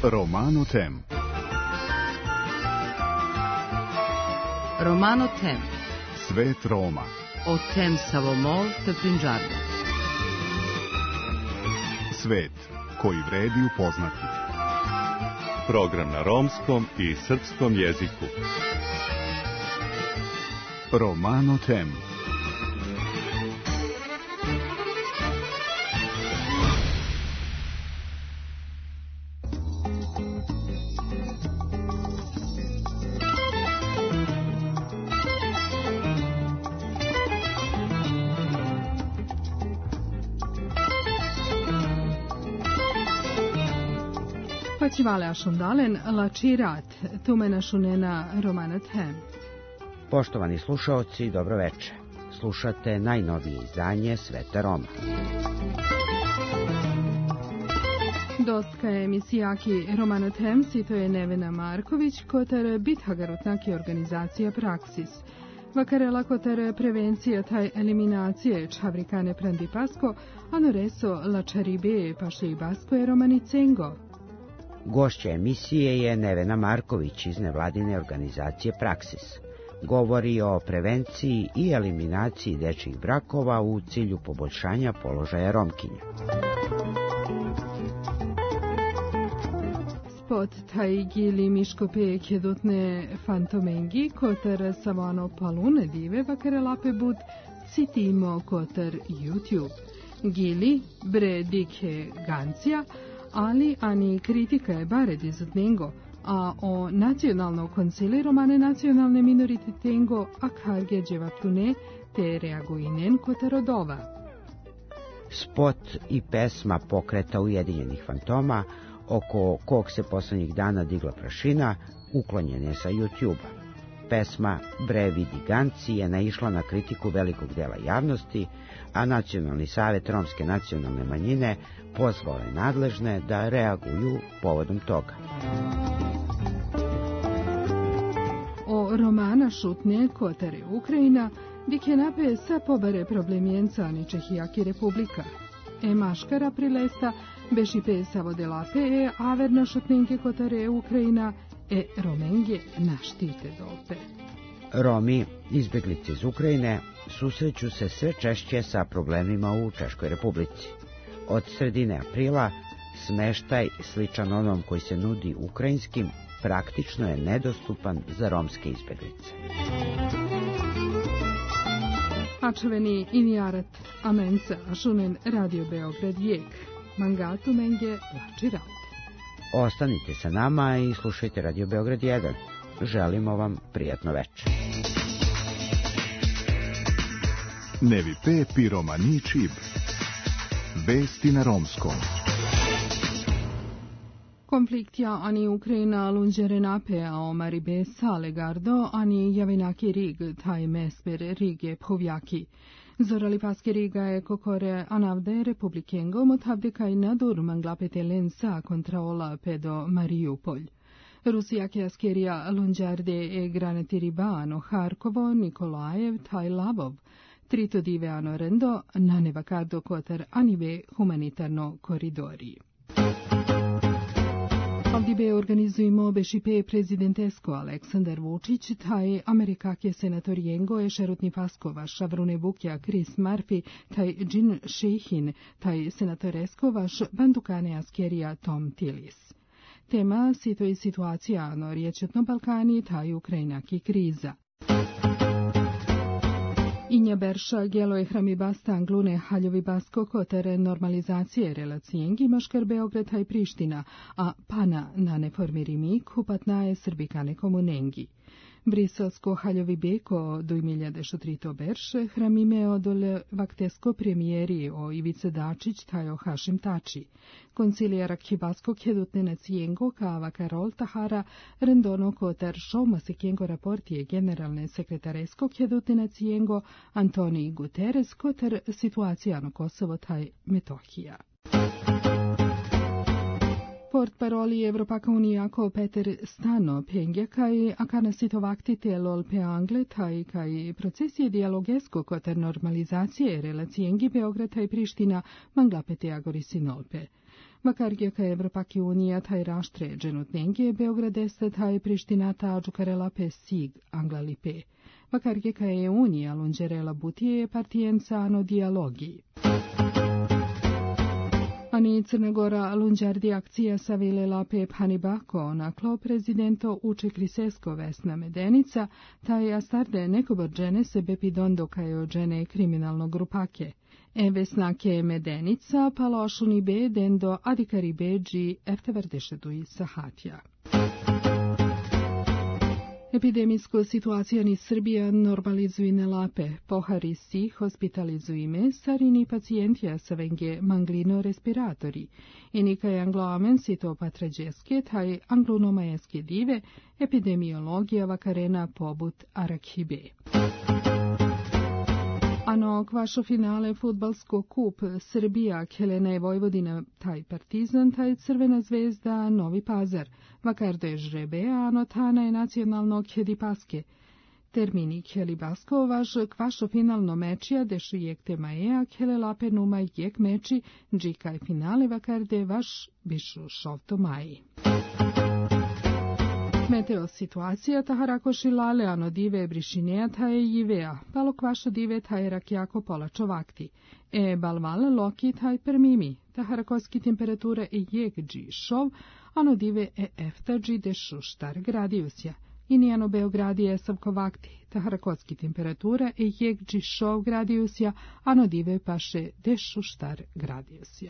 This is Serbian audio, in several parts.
Romano Tem. Romano Tem. Svet Roma. O Tem Savomol te Punjabi. Svet koji vredi upoznati. Program na romskom i srpskom jeziku. Romano Tem. Paćivale ašundalen, lači rat, tumena šunena Romano Tem. Poštovani slušaoci, dobro veče. Slušate najnovije izdanje Sveta Roma. Dostka emisijaki Romano Tem sito je Nevena Marković, kotar bithagarutnaki organizacija Praksis. Vakarela kotar prevencija taj eliminacije čavrikane prandipasko, anoreso lačaribe paše i basko je Romanicengo. Gošća emisije je Nevena Marković iz nevladine organizacije Praksis. Govori o prevenciji i eliminaciji dečjih brakova u cilju poboljšanja položaja Romkinja. Spot taj gili miškope kjedotne fantomengi, kotar savano palune dive vakarelape bud citimo kotar YouTube. Gili bre dike gancija, ali ani kritika je bare dizotnengo, a o nacionalno koncili romane nacionalne minoritetengo a karge dževatune te reaguinen kotarodova. Spot i pesma pokreta Ujedinjenih fantoma, oko kog se poslednjih dana digla prašina, uklonjen je sa YouTube-a. Pesma Bre vidi ganci je naišla na kritiku velikog dela javnosti, a Nacionalni savet romske nacionalne manjine pozvao je nadležne da reaguju povodom toga. O romana šutne kotare Ukrajina, dike nape sa pobare problemjenca ni Čehijaki republika. Maškara prilesta, beši pe savodelape averna šutnenke kotare Ukrajina, romenge naštite dope. Romi, izbeglice iz Ukrajine, susreću se sve češće sa problemima u Češkoj republici. Od sredine aprila smeštaj sličan onom koji se nudi ukrajinskim praktično je nedostupan za romske izbeglice. Ačeveni inijarat amenca ašunen Radio Beograd jek. Mangatu menge lači rat. Ostanite sa nama i slušajte Radio Beograd 1. Želimo vam prijatno večer. Nevi pe pi romani čib. Vesti na romskom. Konfliktja ani Ukrajina lunđere nape a omari be sale gardo ani javinaki rig taj mesper rige povjaki. Zorali paske riga je kokore anavde republikengo motavde kaj nadur manglapete lensa kontraola pedo Mariupolj. Rusija ke askerija lunđarde e granati ribano Harkovo, Nikolajev, taj Lavov. Trito dive ano rendo, nane vakardo kotar anive humanitarno koridori. Ovdje organizujemo bešipe prezidentesko Aleksandar Vučić, taj amerikake senatorijengo je šerutni paskova Šavrune Vukja, Chris Murphy, taj Jin Shehin, taj senatoresko vaš bandukane askerija Tom Tillis. Tema sito je situacija no riječetno Balkani, taj Ukrajinaki kriza. Inja Berša, gelo je hrami basta anglune haljovi basko kotere normalizacije relacijengi maškar Beograd i Priština, a pana na neformirimi kupatna je srbikane komunengi. Briselsko haljovi beko 2003 berše hramime odole vaktesko premijeri o Ivice Dačić tajo Hašim Tači. Koncilijara Kibasko kedutne nacijengo kava Karol Tahara rendono kotar šoma se kengo raportije generalne sekretaresko kedutne nacijengo Antoni Guterres kotar situacija na Kosovo taj Metohija. Portparoli Evropaka unijako Peter Stano pengja kaj akana sitovaktite lol pe Angle taj kaj procesije dijalogesko kotar normalizacije relacijengi Beograda i Priština manglapete agorisinolpe. Vakargeka Evropaki unija taj raštre dženutnenge Beogradeste taj Prištinata Ađukarela pe sig Anglalipe. Vakargeka je unija lunđerela butije partijenca ano dijalogiji. Ani Crna Gora lunđardi akcija savilela pe Hanibako naklo prezidento Uče Krisesko Vesna Medenica, taj astarde nekobor džene se bepidondo kajo džene kriminalno grupake. Vesnake Medenica palošuni be dendo adikari beđi eftevardešedu sahatja. Epidemijsku situacija ni Srbija normalizujne lape, pohari si hospitalizujme sarini pacijentija sa venge manglino respiratori, i nikaj angloamen si to patrađeske, taj anglonomajeske dive, epidemiologija vakarena pobut Arakhibe. Ano kvašo finale futbalsko kup Srbija, Kelena i Vojvodina, taj Partizan, taj Crvena zvezda, Novi Pazar, vakardo je žrebe, ano tana je nacionalno Kedipaske. Termini Kelibasko važ kvašo finalno mečija dešu jekte maja, Kele lape numa jek meči, džikaj finale vakarde vaš bišu šovto maji. Meteo situacija taharakoši lale ano dive brišineja taje jivea, palo kvašo dive taje rakjako polačo vakti. Balval loki taj permimi, taharakoski temperatura jek dži šov, ano dive efta dži dešu štar gradiusja. Inijano Beogradije savko vakti, taharakoski temperatura jek dži šov gradiusja, ano dive paše dešu štar gradiusja.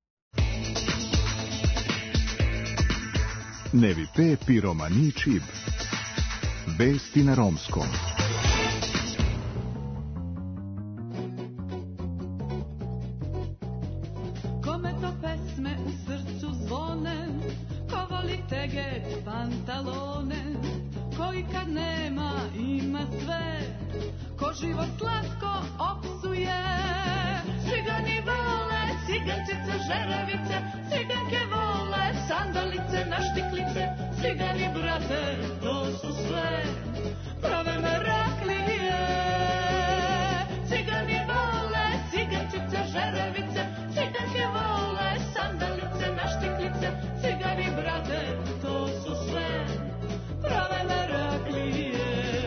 Nevi pe piromani čib. Vesti na romskom. Kome to pesme u srcu zvone, ko voli tege pantalone, koji kad nema ima sve, ko život slatko opsuje. Cigani vole, cigančice, žeravice, ciganke vole, sandalice, naštiklice, cigani brate, to su sve prave meraklije. Cigani vole, cigančice, žeravice, ciganke vole, sandalice, naštiklice, cigani brate, to su sve prave meraklije.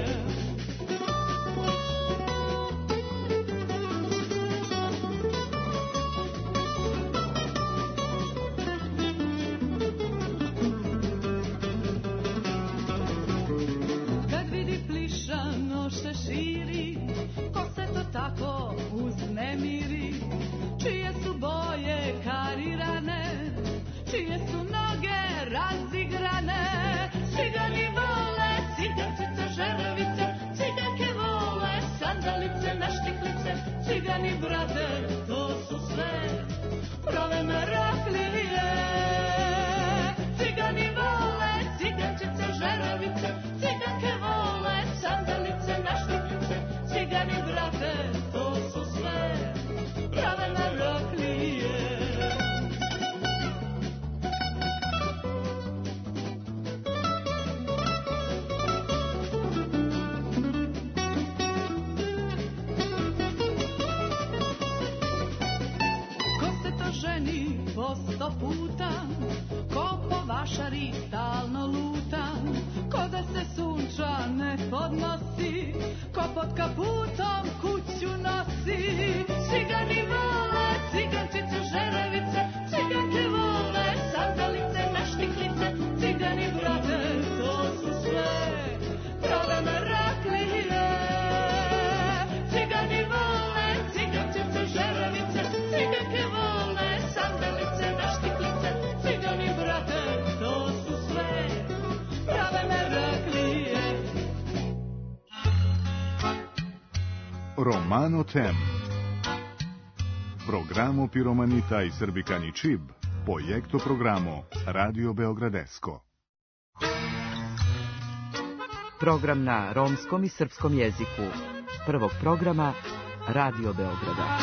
Širi, ko se to tako uznemiri, čije su boje karirane, čije su noge razigrane. Cigani vole, cigančice, žeravice, ciganke vole, sandalice, naštiklice, cigani brate, to su sve prave meraklije. Cigani vole, cigančice, žeravice, ciganke vole, sandalice, naštiklice, cigani brate, to su sve prave meraklije. Ko se to ženi po 100 puta, ko po vašari stalno luta, ko da se sunča ne podnosi, ko pod kaputom kuću nosi. Cigani vole, cigančice, žeravice, ciganke vole, sandalice, naštiklice, cigani brate, to su sve prave meraklije. Cigani vole, cigančice, žeravice, ciganke vole, sandalice, naštiklice, cigani brate, to su sve prave meraklije. Romano Tem. Programo Piromanita i Srbikani Čib. Projekto programo Radio Beogradesko. Program na romskom i srpskom jeziku. Prvog programa Radio Beograda.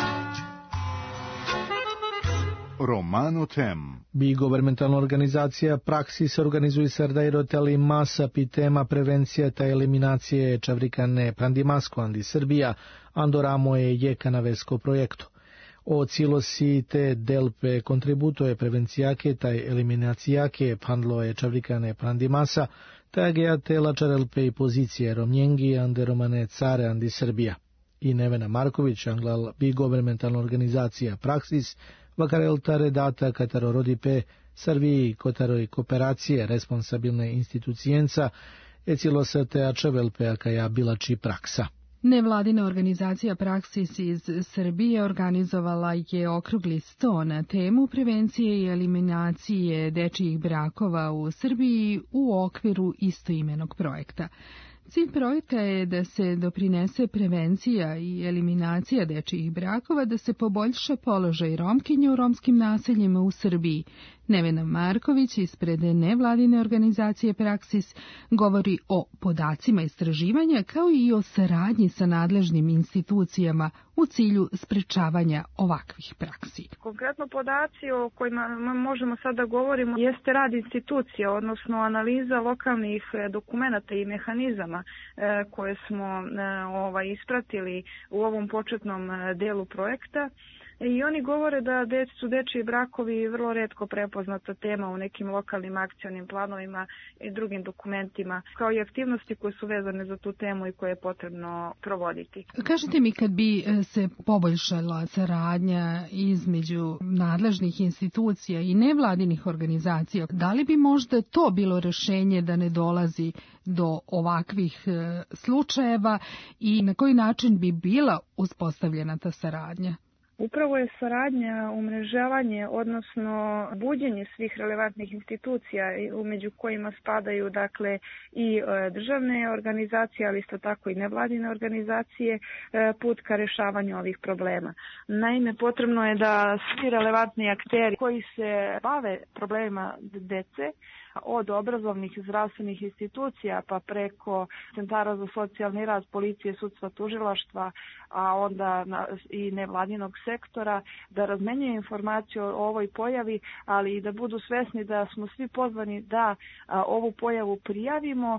Romano Tem. Bigovernmentalna organizacija Praksis organizuje sardajroteli masa pitema prevencija ta eliminacije čavrikane prandimasko andi Srbija, andoramo je jekanavesko projektu. O cilosi te delpe contributo prevenziake tai eliminaziake pandlo čavrikane prandimasa, tage te lačarelpe i pozicije romnjengi ande romane care andi Srbija. I Nevena Marković, anglal bi governmentalna organizacija Praxis, vakarelta redata kataro rodipe sarvi kotaroj kooperacije responsabilne institucijenca, cilo se te ačevelpe akaja bilači praksa. Nevladina organizacija Praxis iz Srbije organizovala je okrugli sto na temu prevencije i eliminacije dečijih brakova u Srbiji u okviru istoimenog projekta. Cilj projekta je da se doprinese prevencija i eliminacija dečijih brakova, da se poboljša položaj Romkinja u romskim naseljima u Srbiji. Nevena Marković ispred nevladine organizacije Praxis govori o podacima istraživanja kao i o saradnji sa nadležnim institucijama u cilju sprečavanja ovakvih praksi. Konkretno podaci o kojima možemo sada govorimo jeste rad institucija, odnosno analiza lokalnih dokumenata i mehanizama koje smo ispratili u ovom početnom delu projekta. I oni govore da su dečiji brakovi vrlo retko prepoznata tema u nekim lokalnim akcionim planovima i drugim dokumentima, kao i aktivnosti koje su vezane za tu temu i koje je potrebno provoditi. Kažite mi, kad bi se poboljšala saradnja između nadležnih institucija i nevladinih organizacija, da li bi možda to bilo rješenje da ne dolazi do ovakvih slučajeva i na koji način bi bila uspostavljena ta saradnja? Upravo je saradnja, umrežavanje, odnosno buđenje svih relevantnih institucija, među kojima spadaju dakle i državne organizacije, ali isto tako i nevladine organizacije, put ka rješavanju ovih problema. Naime, potrebno je da svi relevantni akteri koji se bave problemima dece, od obrazovnih i zdravstvenih institucija pa preko centara za socijalni rad, policije, sudstva, tužilaštva, a onda i nevladinog sektora, da razmenjuju informaciju o ovoj pojavi, ali i da budu svesni da smo svi pozvani da ovu pojavu prijavimo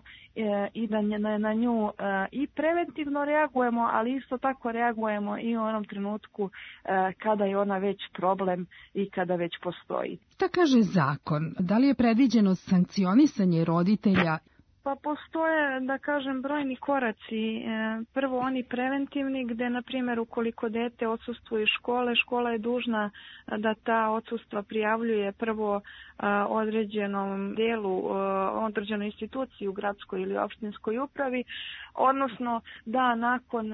i da na nju i preventivno reagujemo, ali isto tako reagujemo i u onom trenutku kada je ona već problem i kada već postoji. Šta kaže zakon? Da li je predviđeno sankcionisanje roditelja? Pa postoje, da kažem, brojni koraci. Prvo oni preventivni, gde, na primjer, ukoliko dete odsustvuje iz škole, škola je dužna da ta odsustva prijavljuje prvo određenom delu, određenoj instituciji u gradskoj ili opštinskoj upravi, odnosno da nakon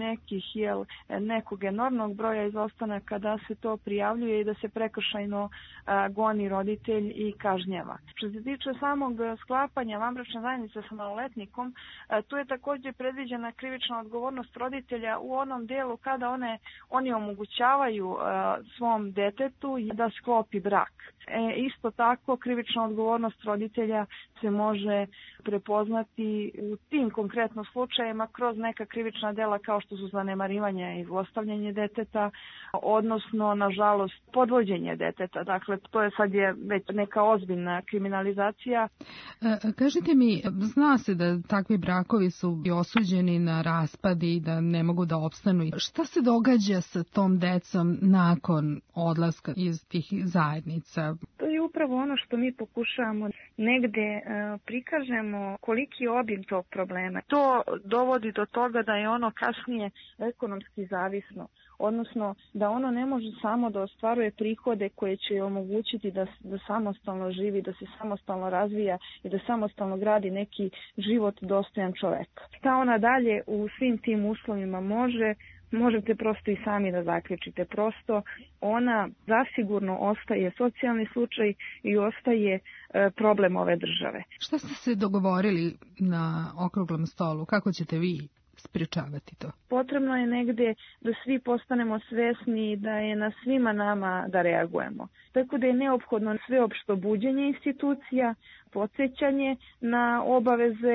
nekog enormnog broja izostanaka da se to prijavljuje i da se prekršajno goni roditelj i kažnjava. Što se tiče samog sklapanja vanbračne zajednice sa maloletnikom, tu je također predviđena krivična odgovornost roditelja u onom delu kada oni omogućavaju svom detetu da sklopi brak. Isto tako, krivična odgovornost roditelja se može prepoznati u tim konkretno slučajevima kroz neka krivična dela kao što su zanemarivanje i zlostavljanje deteta, odnosno, nažalost, podvođenje deteta. Dakle, to je sad već neka ozbiljna kriminalizacija. Kažite mi, zna se da takvi brakovi su osuđeni na raspad i da ne mogu da opstanu. Šta se događa sa tom decom nakon odlaska iz tih zajednica? To je upravo ono što mi pokušavamo negde prikažemo koliki je obim tog problema. To dovodi do toga da je ono kasnije ekonomski zavisno, odnosno da ono ne može samo da ostvaruje prihode koje će joj omogućiti da samostalno živi, da se samostalno razvija i da samostalno gradi neki život dostojan čoveka. Šta ona dalje u svim tim uslovima možete prosto i sami da zaključite. Prosto ona zasigurno ostaje socijalni slučaj i ostaje problem ove države. Šta ste se dogovorili na okruglom stolu? Kako ćete vi sprečavati to? Potrebno je negde da svi postanemo svesni da je na svima nama da reagujemo. Tako da je neophodno sveopšto buđenje institucija, podsjećanje na obaveze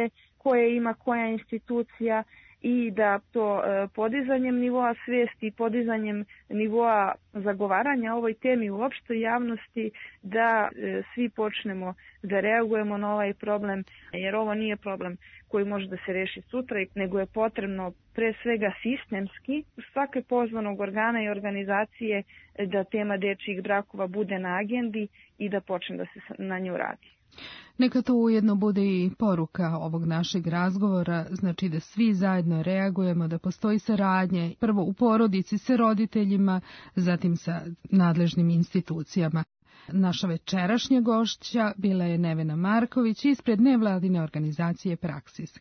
koje ima koja institucija i da to podizanjem nivoa svijesti i podizanjem nivoa zagovaranja ovoj temi u opštoj javnosti da svi počnemo da reagujemo na ovaj problem, jer ovo nije problem koji može da se reši sutra, nego je potrebno pre svega sistemski svake pozvanog organa i organizacije da tema dečjih brakova bude na agendi i da počne da se na nju radi. Neka to ujedno bude i poruka ovog našeg razgovora, znači da svi zajedno reagujemo, da postoji saradnje, prvo u porodici sa roditeljima, zatim sa nadležnim institucijama. Naša večerašnja gošća bila je Nevena Marković ispred nevladine organizacije Praksis.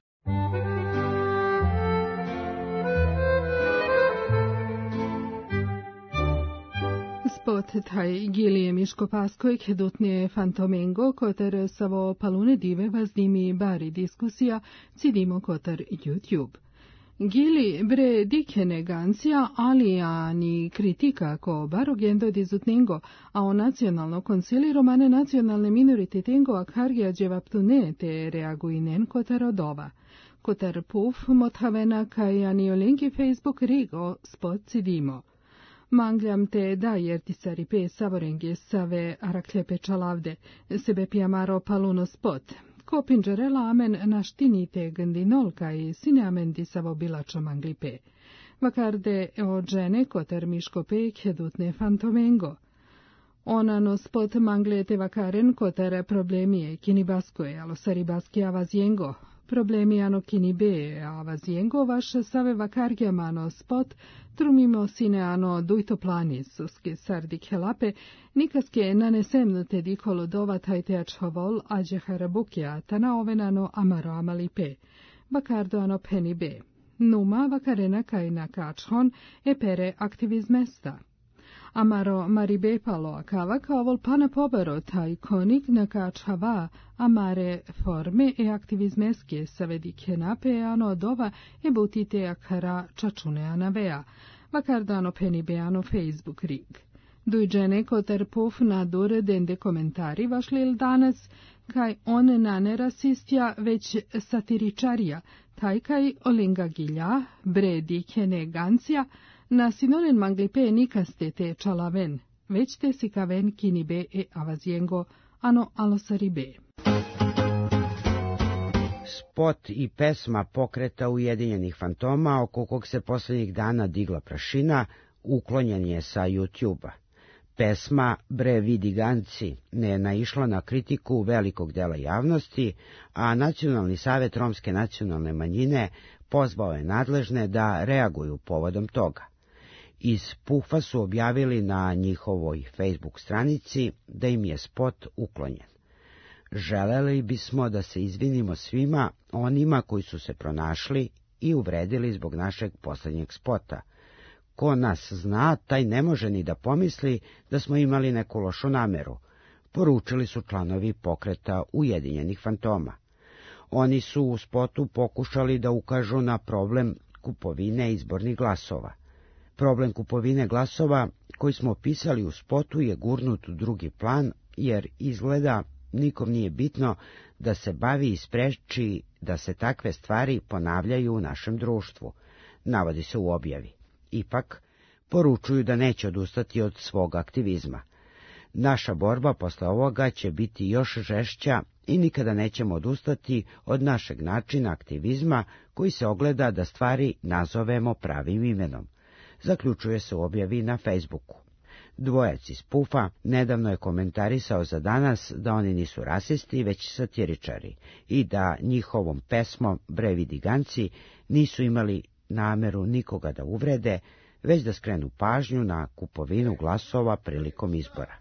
Spot taj Gilije Miško-Paskoj kedutnije fantomengo kotar savo palune dive vazdimi bari diskusija cidimo kotar YouTube. Gili bre dikene gancija, ali ani kritika ko baro gendo dizutningo, a o nacionalno koncili romane nacionalne minorititengo a kargija dževaptune te reaguinen kotar odova. Kotar puf mothavena kaj aniolinki Facebook rigo spot cidimo. Mangljam te da jertisari pe savorenge save araklepe čalavde, sebe pijamaro paluno spot. Ko pinđere lamen naštinite gandinolka i sineamen disavo bilačo manglipe. Vakarde o džene koter miškope kedutne fantomengo. Ona no spot manglete vakaren koter problemije kinibaskoje, alo saribaski avaziengo. Problemi ano kinibe avaziengo vaše save vakargjamano spot trumimo sine ano dujto planis uske sardik helape nikaske nanesemnute dikolo dovatajte ačhovol ađe harabukja tana ovenano amaro amalipe vakardo ano penibe. Numa vakarena kajna kačhon epere aktivizmesta. Amaro maribe palo akava kao pana pobero taj konik na kačhava amare forme e aktivizmeske savedi kenape ano dova e butite akara čačune anavea, vakardano penibeano Facebook rig. Dujđene kotar puf na dure dende komentari vašlil danas, kaj one nane rasistja već satiričarija, taj kaj olinga gilja, bredi kene gancija, na sinonen manglipe nikaste te čalaven, već te sikaven kinibe e avaziengo, ano alosaribe. Spot i pesma pokreta Ujedinjenih fantoma, oko kog se posljednjih dana digla prašina, uklonjen je sa YouTube-a. Pesma Bre vidi ganci ne je naišla na kritiku velikog dela javnosti, a Nacionalni savet romske nacionalne manjine pozvao je nadležne da reaguju povodom toga. Iz pufa su objavili na njihovoj Facebook stranici da im je spot uklonjen. Želeli bismo da se izvinimo svima onima koji su se pronašli i uvredili zbog našeg posljednjeg spota. Ko nas zna, taj ne može ni da pomisli da smo imali neku lošu nameru, poručili su članovi pokreta Ujedinjenih fantoma. Oni su u spotu pokušali da ukažu na problem kupovine izbornih glasova. Problem kupovine glasova koji smo opisali u spotu je gurnut u drugi plan, jer izgleda nikom nije bitno da se bavi i spreči da se takve stvari ponavljaju u našem društvu, navodi se u objavi. Ipak, poručuju da neće odustati od svog aktivizma. Naša borba posle ovoga će biti još žešća i nikada nećemo odustati od našeg načina aktivizma koji se ogleda da stvari nazovemo pravim imenom. Zaključuje se u objavi na Facebooku. Dvojac iz pufa nedavno je komentarisao za danas da oni nisu rasisti, već satiričari i da njihovom pesmom Bre vidi ganci nisu imali nameru nikoga da uvrede, već da skrenu pažnju na kupovinu glasova prilikom izbora.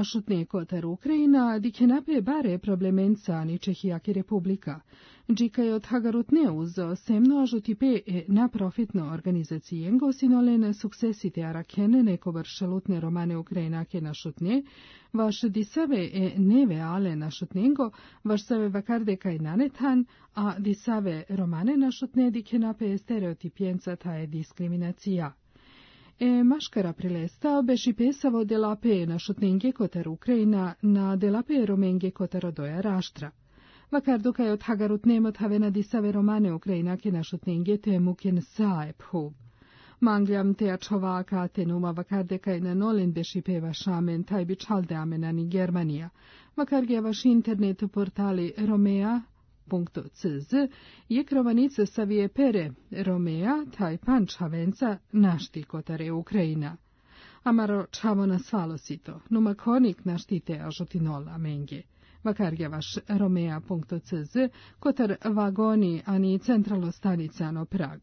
našutne kotar Ukrajina, dikenape bare problemenca ni Čehijaki republika. Džika je od Hagarutne uzo semno ažutipe naprofitno organizacijengo sinolen suksesite arakene neko vršalutne romane Ukrajinake našutne, vaš disave neve ale našutnengo, vaš save vakarde kaj nanetan, a disave romane našutne dikenape stereotipijenca ta je diskriminacija. Maškara prilesta beši pesavo delape našutnenge kotar Ukrajina na delape romenge kotar odoja raštra. Vakar dukaj od Hagarutnem od havena disave romane Ukrajinake našutnenge te muken saep hub. Mangljam te ačovaka te numa vakar dekaj na nolen beši peva šamen taj bi čalde amenani Germanija. Vakar ge vaš internet portali romea.cz je krovanicę savije pere Romea taj panč havenca našti kotare Ukrajina. Amaro čavo na svalosito, numa konik naštite ažotinola menge. Vakarja vaš romea.cz kotar vagoni ani centralno stanicano Prag.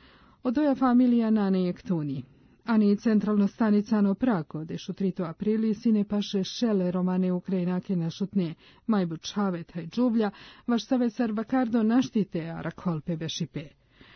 Odoja familija nane jektuni. Ani centralno stanicano Prag odešu 3. aprili sine paše šele romane Ukrajinake našutne majbu čave taj džuvlja, vaš savesar vakardo naštite arakolpe bešipe.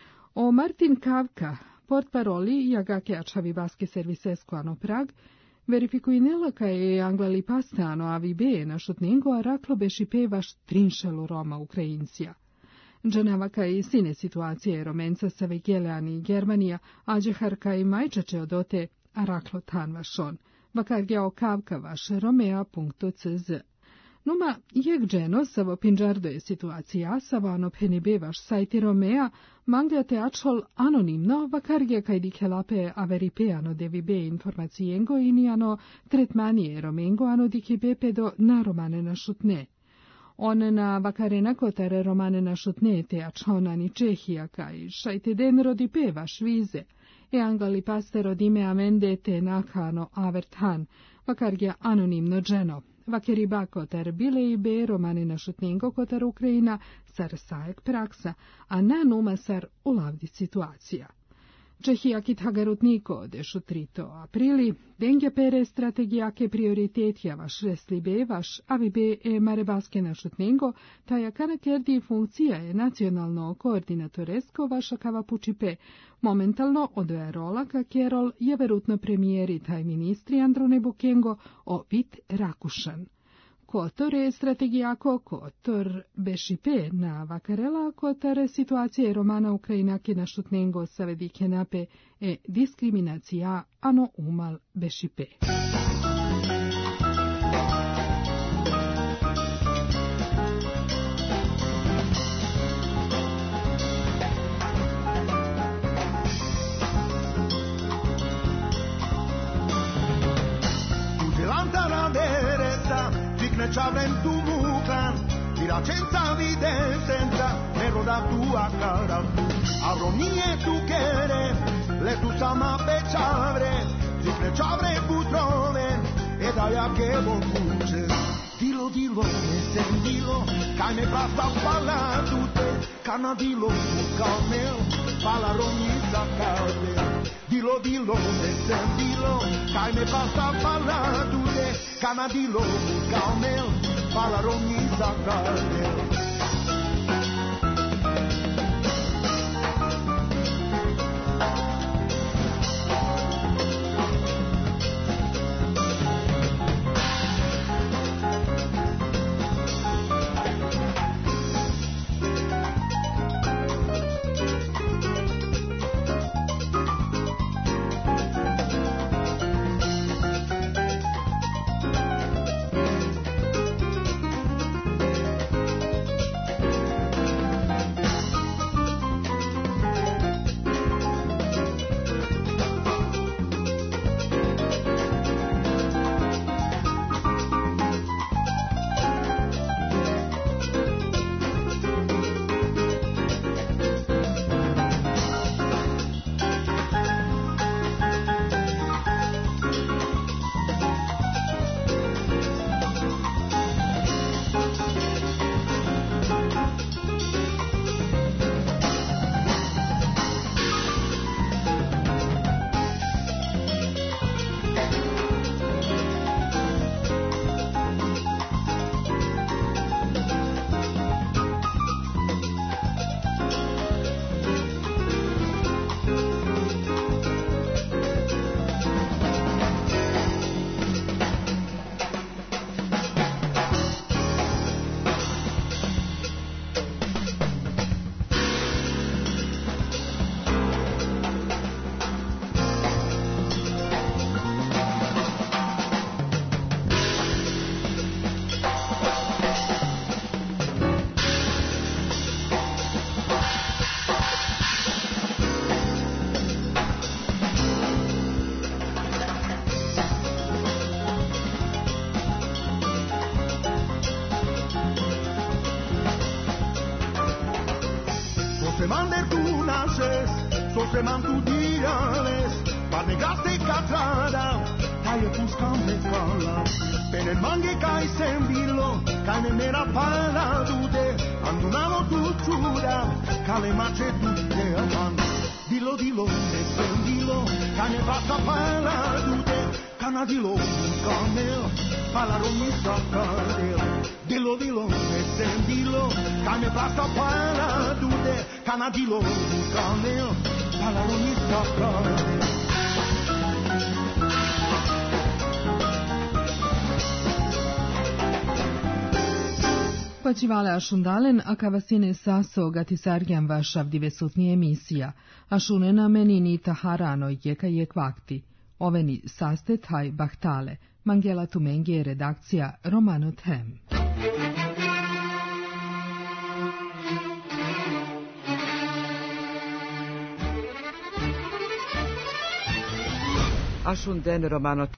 O Martin Kavka, port paroli jagake ačavi baske servisesko ano Prag, verifikuinela ka je anglali pastano avibe našutnengo araklo bešipe vaš trinšelu Roma Ukrajincija. Džanavaka i sine situacije romenca sa Vegeleani i Germanija, ađeharka i majčače odote araklo tan vašon, vakar geo kavka vaš romea.cz. Numa jek dženo savo pinđardo je situacija, savo ano penibe vaš sajti Romea, mangjate ačol anonimno, vakar ge kaj dikelape averipe ano devibe informacijengo ini ano tretmanije romengo ano dikibe pedo na romane našutne. On na vakarena kotare romane našutne te ačona ni Čehija kaj šajte den rodipe vaš vize, angali paste rodime amende te nakano avertan, vakar ge anonimno dženo. Vakeri bakotar bile i be romane našutnengo kotar Ukrajina sar sajek praksa, a na numa sar ulavdi situacija. Čehijaki Hagarutniko odešu 3. aprili, denge pere strategijake prioritetja vaš reslibe vaš avibe marebaske našutnengo, taja kanakerdi funkcija je nacionalno koordinatoresko vaša kava pučipe. Momentalno odoja rola ka kerol je verutno premijeri taj ministri Androne Bukengo o vit Rakušan. Kotor je strategijako kotor bešipe na vakarela kotare situacije romana Ukrajinake našutnengo savedi kenape diskriminacija ano umal bešipe. Ci avrem tu muclan, Viracenza videsenza, nero da tua cara, a Romnie tu chere, le tu sama peciavre, zikne ci avrem putrove, e da ja che bon cuce. Dilo, ne sentilo, kaj me basta pala tute, kana dilo, calmeo, pala Romnica calmeo. Dilo, ne sentilo, kaj me basta pala tute, kana dilo, calmeo, pala Romnica calmeo. le mande tu naces, se man tu diales, pa negaste catrada, taio buscame cala. Per il manghe cai sembilo, cai ne mera pala dude, andunamo tu ciuda, cale mace tutte avanti. Dillo, ne sembilo, cane passa pala dude, cana dillo, camel, pala romi saccadel. Dillo, ne sembilo, cane passa pala dude, cana dillo, camel, pala romi saccadel. Pačivale ašundalen, a kavasine saso gatisargjan vašav divesutni emisija, ašunena menini taharano jeka je kvakti. Oveni saste taj bahtale, Mangela Tumengi je redakcija Romano Them. Ašunden Romano